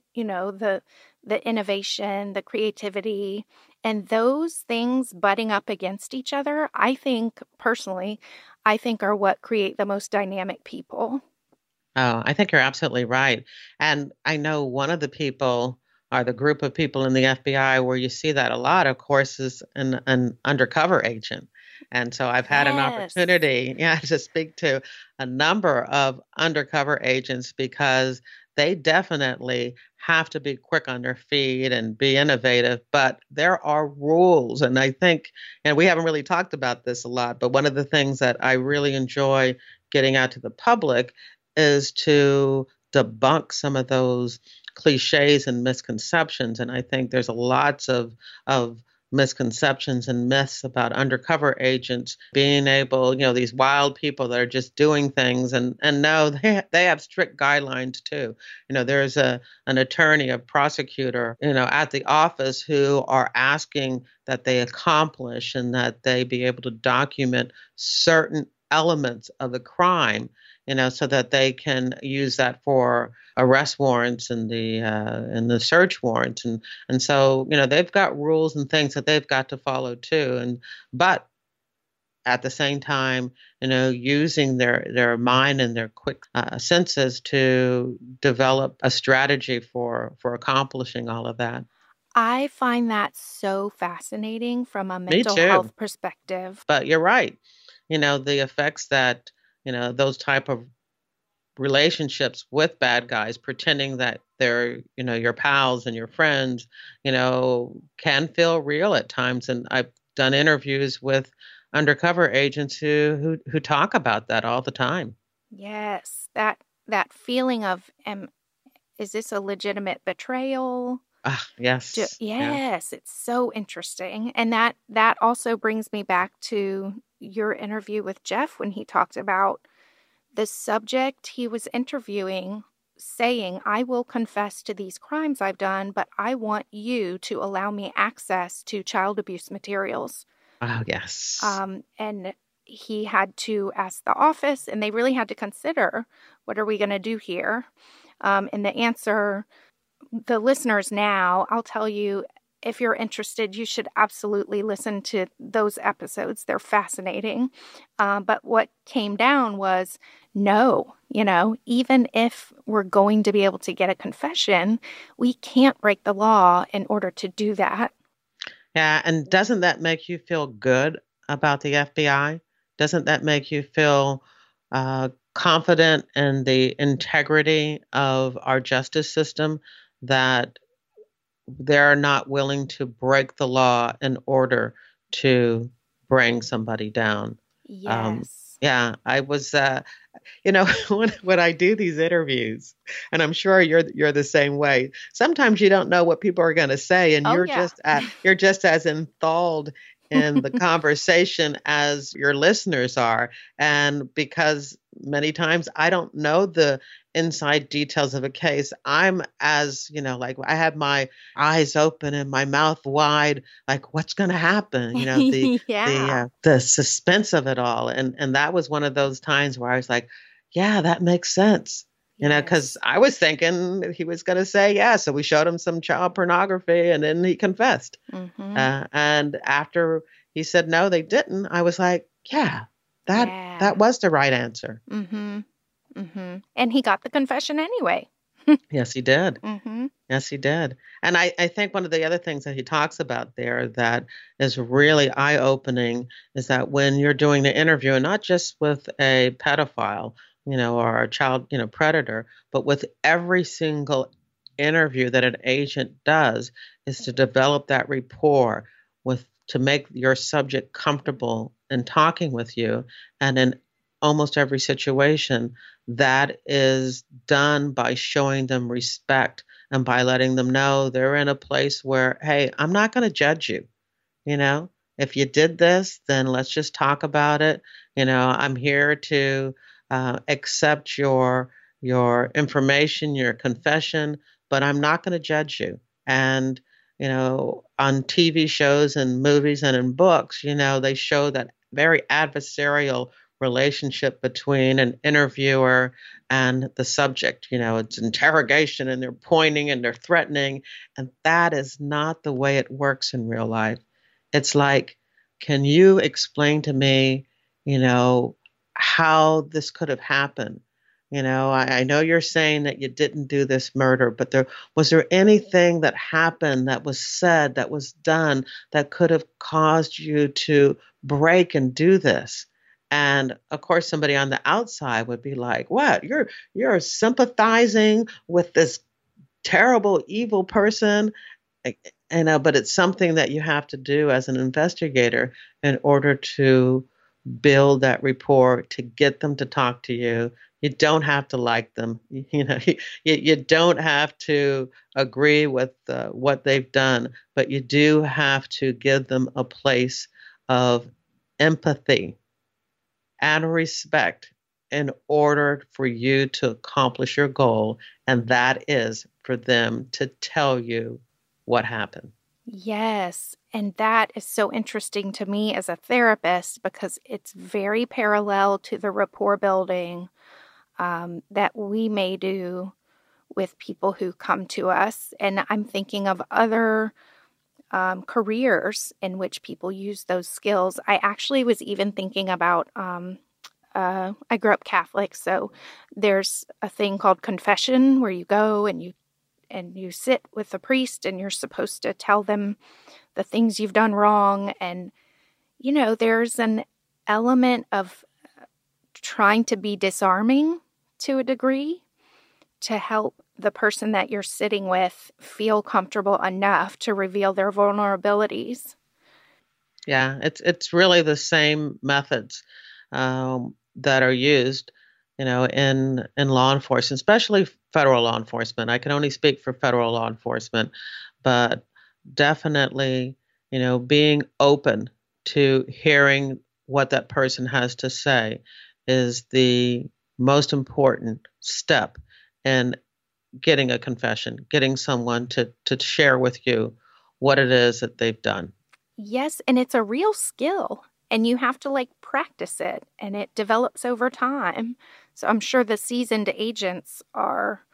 the innovation, the creativity, and those things butting up against each other, I think personally, are what create the most dynamic people. Oh, I think you're absolutely right. And I know one of the people or the group of people in the FBI where you see that a lot, of course, is an undercover agent. And so I've had an Yes. opportunity, to speak to a number of undercover agents because they definitely have to be quick on their feet and be innovative, but there are rules. And I think, and we haven't really talked about this a lot, but one of the things that I really enjoy getting out to the public is to debunk some of those cliches and misconceptions. And I think there's lots of misconceptions and myths about undercover agents being able, these wild people that are just doing things. And no, they have strict guidelines too. There's an attorney, a prosecutor, at the office who are asking that they accomplish and that they be able to document certain elements of the crime, so that they can use that for arrest warrants and the search warrants, and so they've got rules and things that they've got to follow too, but at the same time, using their mind and their quick senses to develop a strategy for accomplishing all of that. I find that so fascinating from a mental health perspective. But you're right. The effects that those type of relationships with bad guys, pretending that they're, your pals and your friends, can feel real at times. And I've done interviews with undercover agents who talk about that all the time. Yes, that feeling of, is this a legitimate betrayal? Yes. Yes, it's so interesting. And that also brings me back to your interview with Jeff when he talked about the subject he was interviewing saying, I will confess to these crimes I've done, but I want you to allow me access to child abuse materials. Oh, yes. And he had to ask the office, and they really had to consider, what are we going to do here? And the answer, the listeners now, I'll tell you, if you're interested, you should absolutely listen to those episodes. They're fascinating. But what came down was, no, even if we're going to be able to get a confession, we can't break the law in order to do that. Yeah, and doesn't that make you feel good about the FBI? Doesn't that make you feel confident in the integrity of our justice system, that they're not willing to break the law in order to bring somebody down? Yes. Yeah, I was, when I do these interviews, and I'm sure you're the same way. Sometimes you don't know what people are going to say, and you're just as enthralled in the conversation as your listeners are. And because many times I don't know the inside details of a case, I'm as, like I have my eyes open and my mouth wide, like what's going to happen, the suspense of it all. And that was one of those times where I was like, yeah, that makes sense. Because I was thinking he was going to say, yeah. So we showed him some child pornography and then he confessed. Mm-hmm. And after he said, no, they didn't, I was like, that was the right answer. Mm-hmm. Mm-hmm. And he got the confession anyway. Yes, he did. Mm-hmm. Yes, he did. And I think one of the other things that he talks about there that is really eye-opening is that when you're doing the interview, and not just with a pedophile, or a child, predator, but with every single interview that an agent does, is to develop that rapport to make your subject comfortable in talking with you, and then almost every situation, that is done by showing them respect and by letting them know they're in a place where, hey, I'm not going to judge you. You know, if you did this, then let's just talk about it. I'm here to accept your information, your confession, but I'm not going to judge you. And on TV shows and movies and in books, they show that very adversarial relationship between an interviewer and the subject. It's interrogation and they're pointing and they're threatening. And that is not the way it works in real life. It's like, can you explain to me, how this could have happened? I know you're saying that you didn't do this murder, but was there anything that happened, that was said, that was done, that could have caused you to break and do this? And of course, somebody on the outside would be like, "What? You're sympathizing with this terrible, evil person?" But it's something that you have to do as an investigator in order to build that rapport, to get them to talk to you. You don't have to like them. You don't have to agree with what they've done, but you do have to give them a place of empathy and respect in order for you to accomplish your goal, and that is for them to tell you what happened. Yes. And that is so interesting to me as a therapist because it's very parallel to the rapport building that we may do with people who come to us. And I'm thinking of other careers in which people use those skills. I actually was even thinking about, I grew up Catholic, so there's a thing called confession where you go and you sit with the priest and you're supposed to tell them the things you've done wrong. And, there's an element of trying to be disarming to a degree to help the person that you're sitting with feel comfortable enough to reveal their vulnerabilities. Yeah, it's really the same methods that are used, in law enforcement, especially federal law enforcement. I can only speak for federal law enforcement, but definitely, being open to hearing what that person has to say is the most important step in getting a confession, getting someone to share with you what it is that they've done. Yes, and it's a real skill, and you have to practice it, and it develops over time. So I'm sure the seasoned agents are,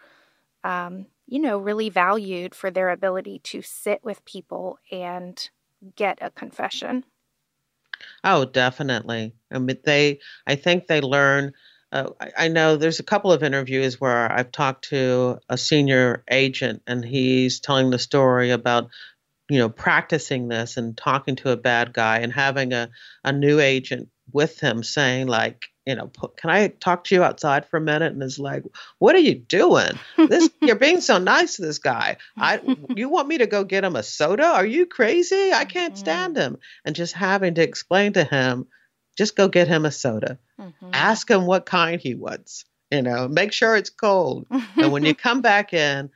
really valued for their ability to sit with people and get a confession. Oh, definitely. I think they learn. I know there's a couple of interviews where I've talked to a senior agent and he's telling the story about, practicing this and talking to a bad guy and having a new agent with him saying can I talk to you outside for a minute? And it's like, what are you doing? You're being so nice to this guy. You want me to go get him a soda? Are you crazy? I can't stand him. And just having to explain to him, just go get him a soda. Mm-hmm. Ask him what kind he wants. Make sure it's cold. And when you come back in,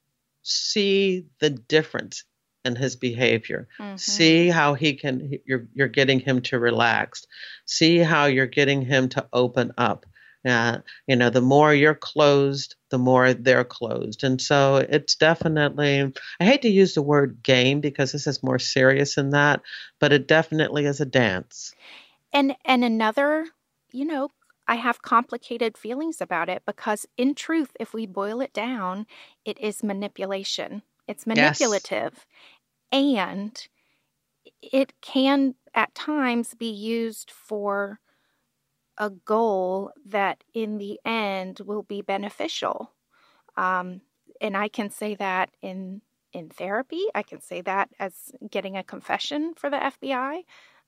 see the difference in his behavior. Mm-hmm. See how you're getting him to relax. See how you're getting him to open up. The more you're closed, the more they're closed. And so it's definitely, I hate to use the word game because this is more serious than that, but it definitely is a dance. And another, I have complicated feelings about it because in truth, if we boil it down, it is manipulation. It's manipulative. Yes. And it can at times be used for a goal that in the end will be beneficial. And I can say that in therapy. I can say that as getting a confession for the FBI.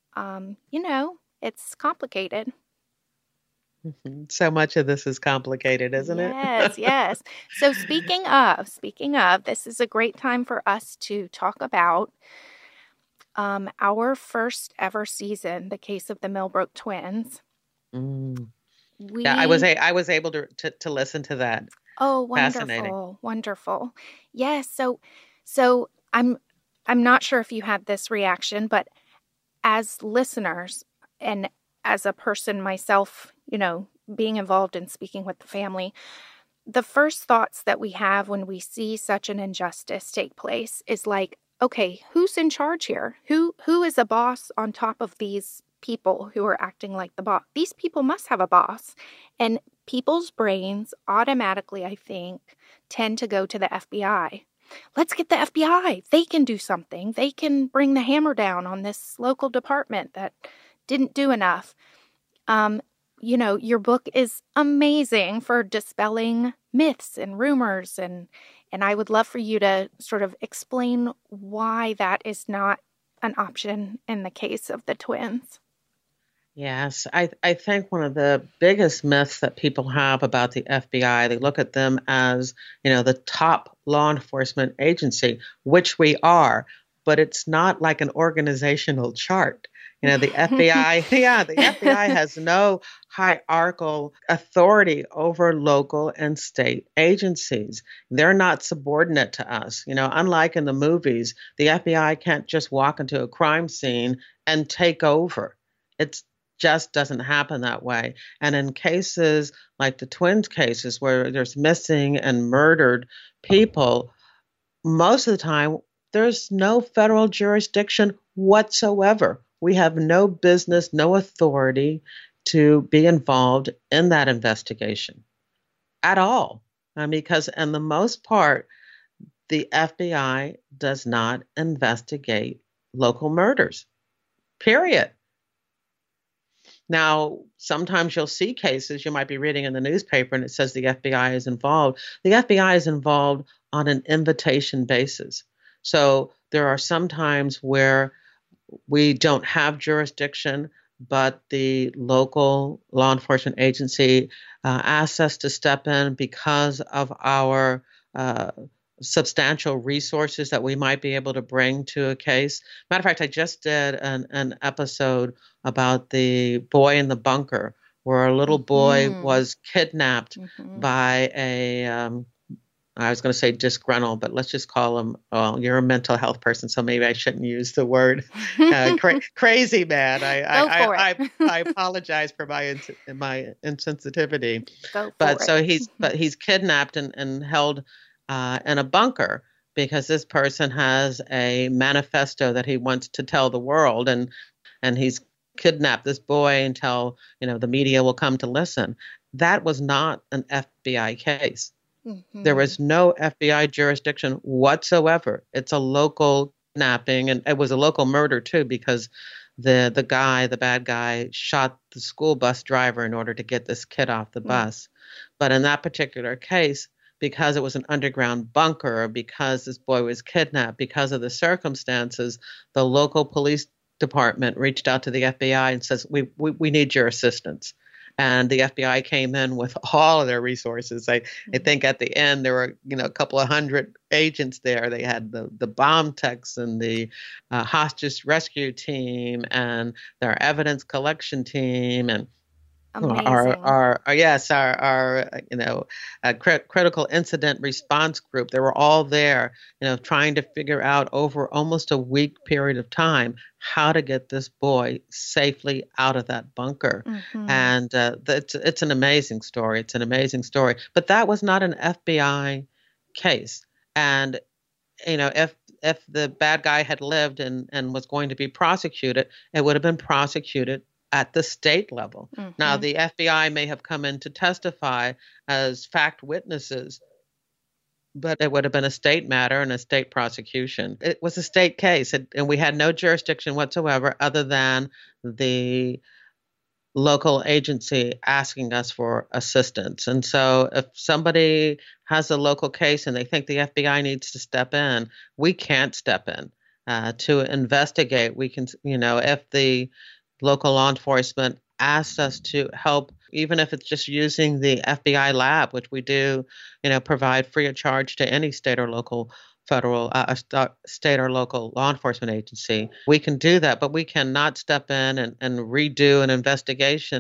It's complicated. So much of this is complicated, isn't it? Yes, yes. So speaking of, this is a great time for us to talk about our first ever season, The Case of the Millbrook Twins. Yeah, We I was able to listen to that. Oh, Fascinating. wonderful, wonderful. Yes, so I'm not sure if you had this reaction, but as listeners and as a person myself, being involved in speaking with the family, the first thoughts that we have when we see such an injustice take place is like, okay, who's in charge here? Who is a boss on top of these people who are acting like the boss? These people must have a boss. And people's brains automatically, I think, tend to go to the FBI. Let's get the FBI. They can do something. They can bring the hammer down on this local department that didn't do enough. Your book is amazing for dispelling myths and rumors, and I would love for you to sort of explain why that is not an option in the case of the twins. Yes, I think one of the biggest myths that people have about the FBI, they look at them as, the top law enforcement agency, which we are, but it's not like an organizational chart. The FBI, yeah, the FBI has no hierarchical authority over local and state agencies. They're not subordinate to us. Unlike in the movies, the FBI can't just walk into a crime scene and take over. It's just doesn't happen that way. And in cases like the twins cases where there's missing and murdered people, most of the time there's no federal jurisdiction whatsoever. We have no business, no authority to be involved in that investigation at all. Because, in the most part, the FBI does not investigate local murders, period. Now, sometimes you'll see cases you might be reading in the newspaper and it says the FBI is involved. The FBI is involved on an invitation basis. So there are some times where we don't have jurisdiction, but the local law enforcement agency asks us to step in because of our substantial resources that we might be able to bring to a case. Matter of fact, I just did an episode about the boy in the bunker, where a little boy was kidnapped by I was going to say disgruntled, but let's just call him, you're a mental health person, so maybe I shouldn't use the word crazy man. I apologize for my insensitivity. He's kidnapped and held in a bunker because this person has a manifesto that he wants to tell the world, and he's kidnapped this boy until the media will come to listen. That was not an FBI case. Mm-hmm. There was no FBI jurisdiction whatsoever. It's a local kidnapping, and it was a local murder too, because the bad guy, shot the school bus driver in order to get this kid off the bus. But in that particular case, because it was an underground bunker, because this boy was kidnapped, because of the circumstances, the local police department reached out to the FBI and says, we need your assistance. And the FBI came in with all of their resources. I think at the end there were, a couple of hundred agents there. They had the bomb techs and the hostage rescue team and their evidence collection team and our critical incident response group. They were all there, trying to figure out over almost a week period of time how to get this boy safely out of that bunker. Mm-hmm. And it's an amazing story. It's an amazing story. But that was not an FBI case. And if the bad guy had lived and was going to be prosecuted, it would have been prosecuted at the state level. Mm-hmm. Now, the FBI may have come in to testify as fact witnesses, but it would have been a state matter and a state prosecution. It was a state case, and we had no jurisdiction whatsoever other than the local agency asking us for assistance. And so if somebody has a local case and they think the FBI needs to step in, we can't step in to investigate. We can, if the local law enforcement asks us to help, even if it's just using the FBI lab, which we do, provide free of charge to any state or local federal, state or local law enforcement agency. We can do that, but we cannot step in and redo an investigation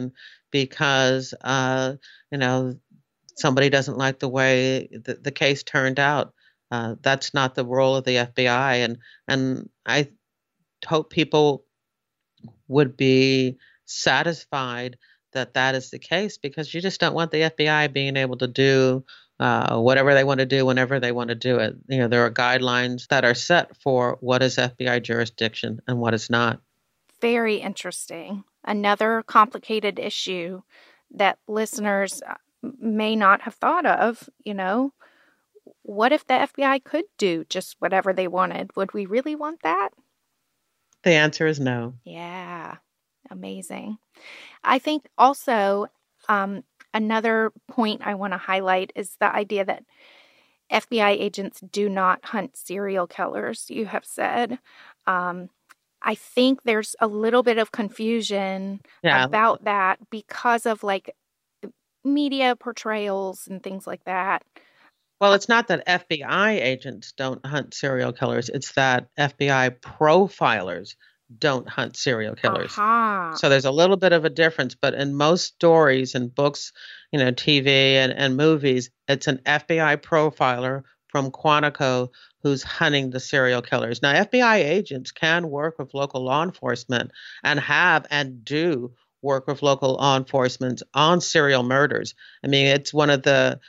because, you know, somebody doesn't like the way the case turned out. That's not the role of the FBI. And I hope people would be satisfied that that is the case, because you just don't want the FBI being able to do whatever they want to do whenever they want to do it. There are guidelines that are set for what is FBI jurisdiction and what is not. Very interesting. Another complicated issue that listeners may not have thought of. What if the FBI could do just whatever they wanted? Would we really want that? The answer is no. Yeah, amazing. I think also another point I want to highlight is the idea that FBI agents do not hunt serial killers, you have said. I think there's a little bit of confusion about that because of media portrayals and things like that. Well, it's not that FBI agents don't hunt serial killers. It's that FBI profilers don't hunt serial killers. So there's a little bit of a difference. But in most stories and books, TV and movies, it's an FBI profiler from Quantico who's hunting the serial killers. Now, FBI agents can work with local law enforcement and have and do work with local law enforcement on serial murders. I mean, it's one of the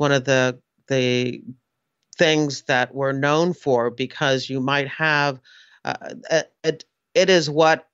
things that we're known for, because you might have it is what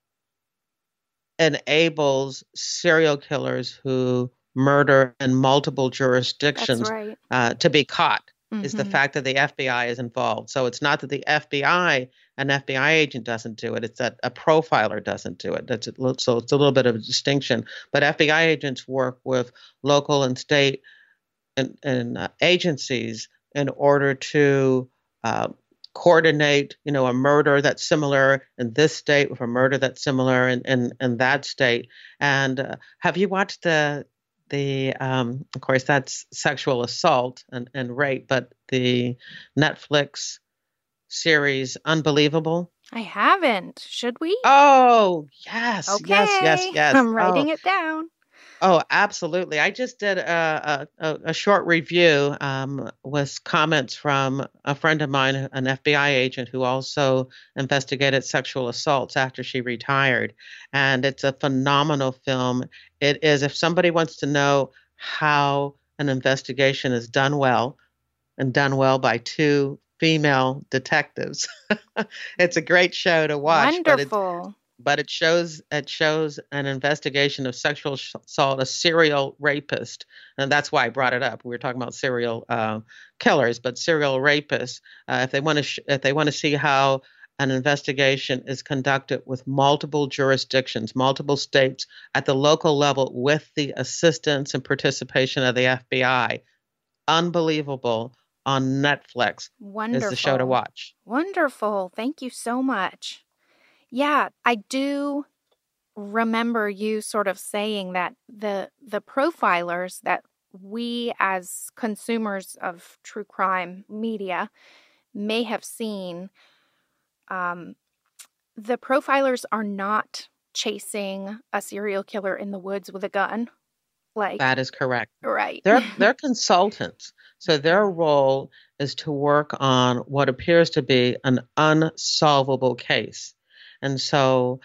enables serial killers who murder in multiple jurisdictions to be caught. Mm-hmm. Is the fact that the FBI is involved. So it's not that the FBI, an FBI agent doesn't do it. It's that a profiler doesn't do it. So it's a little bit of a distinction. But FBI agents work with local and state and agencies in order to coordinate, a murder that's similar in this state with a murder that's similar in that state. And have you watched of course, that's sexual assault and rape, but the Netflix series Unbelievable? I haven't. Should we? Oh, yes. Okay. Yes. I'm writing it down. Oh, absolutely. I just did a short review with comments from a friend of mine, an FBI agent who also investigated sexual assaults after she retired. And it's a phenomenal film. It is, if somebody wants to know how an investigation is done well, and done well by two female detectives, it's a great show to watch. Wonderful. But it shows an investigation of sexual assault, a serial rapist, and that's why I brought it up. We were talking about serial killers, but serial rapists. If they want to see how an investigation is conducted with multiple jurisdictions, multiple states at the local level, with the assistance and participation of the FBI, Unbelievable on Netflix. Wonderful. Is the show to watch. Wonderful. Thank you so much. Yeah, I do remember you sort of saying that the profilers that we as consumers of true crime media may have seen, the profilers are not chasing a serial killer in the woods with a gun. That is correct. Right. They're consultants. So their role is to work on what appears to be an unsolvable case. And so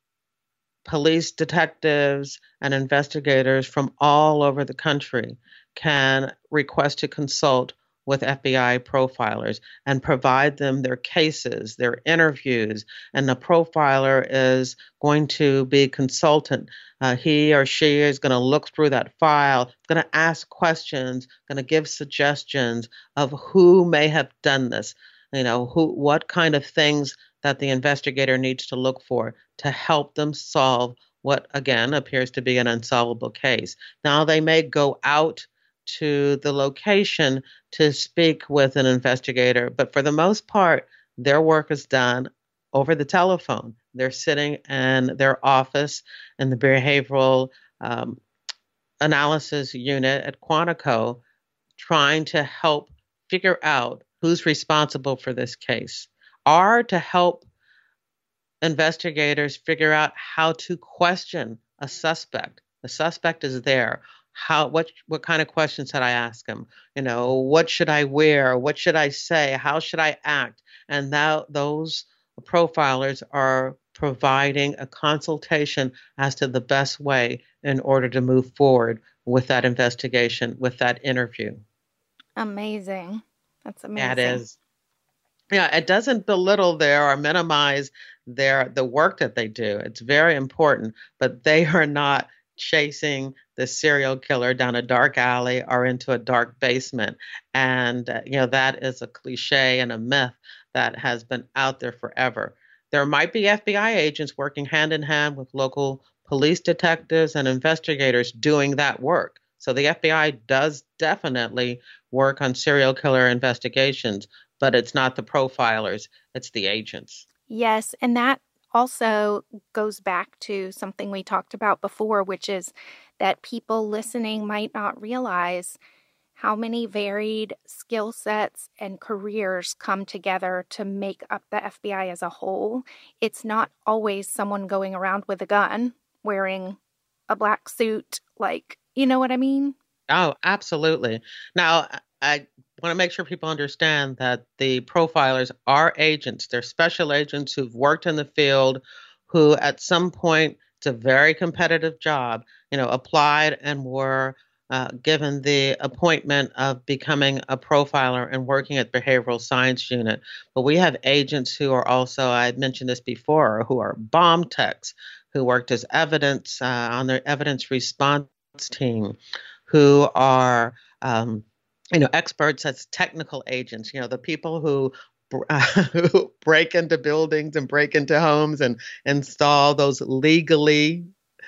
police detectives and investigators from all over the country can request to consult with FBI profilers and provide them their cases, their interviews. And the profiler is going to be consultant. He or she is going to look through that file, going to ask questions, going to give suggestions of who may have done this, what kind of things that the investigator needs to look for to help them solve what, again, appears to be an unsolvable case. Now, they may go out to the location to speak with an investigator, but for the most part, their work is done over the telephone. They're sitting in their office in the behavioral analysis unit at Quantico, trying to help figure out who's responsible for this case, or to help investigators figure out how to question a suspect The suspect is there. What kind of questions should I ask him? What should I wear? What should I say? How should I act? And now those profilers are providing a consultation as to the best way in order to move forward with that investigation, with that interview. Amazing. That's amazing. That is. Yeah, it doesn't belittle or minimize the work that they do. It's very important, but they are not chasing the serial killer down a dark alley or into a dark basement. And, that is a cliche and a myth that has been out there forever. There might be FBI agents working hand in hand with local police detectives and investigators doing that work. So the FBI does definitely work on serial killer investigations, but it's not the profilers, it's the agents. Yes, and that also goes back to something we talked about before, which is that people listening might not realize how many varied skill sets and careers come together to make up the FBI as a whole. It's not always someone going around with a gun, wearing a black suit, you know what I mean? Oh, absolutely. Now, I want to make sure people understand that the profilers are agents. They're special agents who've worked in the field, who at some point, it's a very competitive job, applied and were given the appointment of becoming a profiler and working at behavioral science unit. But we have agents who are also, I mentioned this before, who are bomb techs, who worked as evidence on their evidence response team, who are experts as technical agents, the people who break into buildings and break into homes and install those legally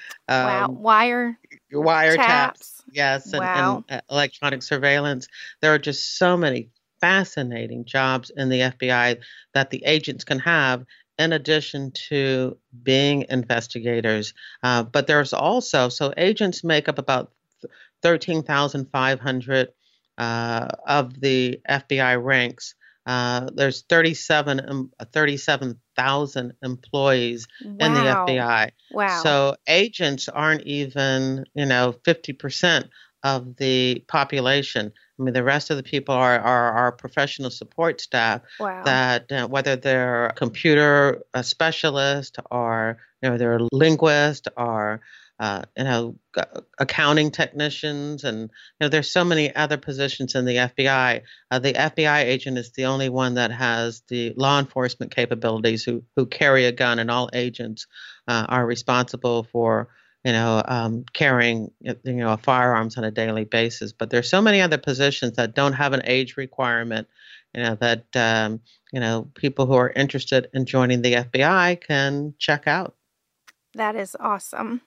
wiretaps. Yes, wow. and electronic surveillance. There are just so many fascinating jobs in the FBI that the agents can have in addition to being investigators. But there's also, so agents make up about 13,500 of the FBI ranks. There's 37,000 employees in the FBI. Wow. So agents aren't even, 50% of the population. I mean, the rest of the people are our professional support staff. Wow. That whether they're a computer specialist or, they're a linguist or accounting technicians, and there's so many other positions in the FBI. The FBI agent is the only one that has the law enforcement capabilities who carry a gun, and all agents are responsible for carrying firearms on a daily basis. But there's so many other positions that don't have an age requirement. That people who are interested in joining the FBI can check out. That is awesome.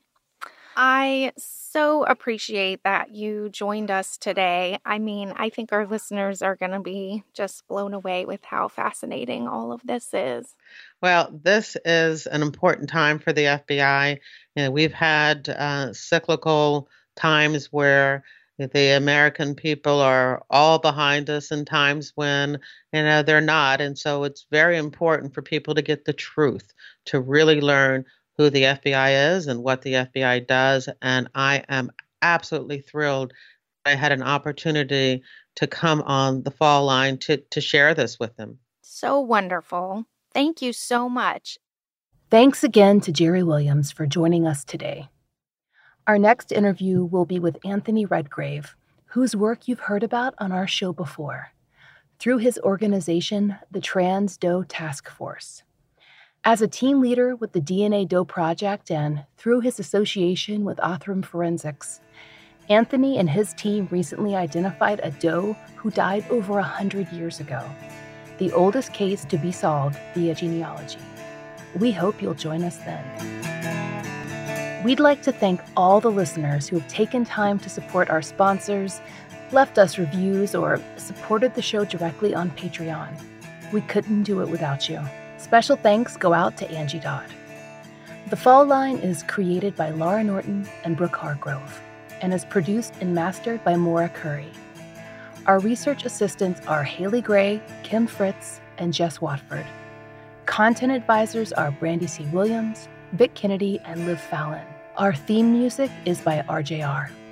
I so appreciate that you joined us today. I mean, I think our listeners are going to be just blown away with how fascinating all of this is. Well, this is an important time for the FBI. We've had cyclical times where the American people are all behind us, and times when they're not. And so it's very important for people to get the truth, to really learn who the FBI is and what the FBI does. And I am absolutely thrilled I had an opportunity to come on the Fall Line to share this with them. So wonderful. Thank you so much. Thanks again to Jerry Williams for joining us today. Our next interview will be with Anthony Redgrave, whose work you've heard about on our show before, through his organization, the Trans Doe Task Force. As a team leader with the DNA Doe Project and through his association with Othram Forensics, Anthony and his team recently identified a doe who died over 100 years ago, the oldest case to be solved via genealogy. We hope you'll join us then. We'd like to thank all the listeners who have taken time to support our sponsors, left us reviews, or supported the show directly on Patreon. We couldn't do it without you. Special thanks go out to Angie Dodd. The Fall Line is created by Laura Norton and Brooke Hargrove and is produced and mastered by Maura Curry. Our research assistants are Haley Gray, Kim Fritz, and Jess Watford. Content advisors are Brandy C. Williams, Vic Kennedy, and Liv Fallon, Our theme music is by RJR.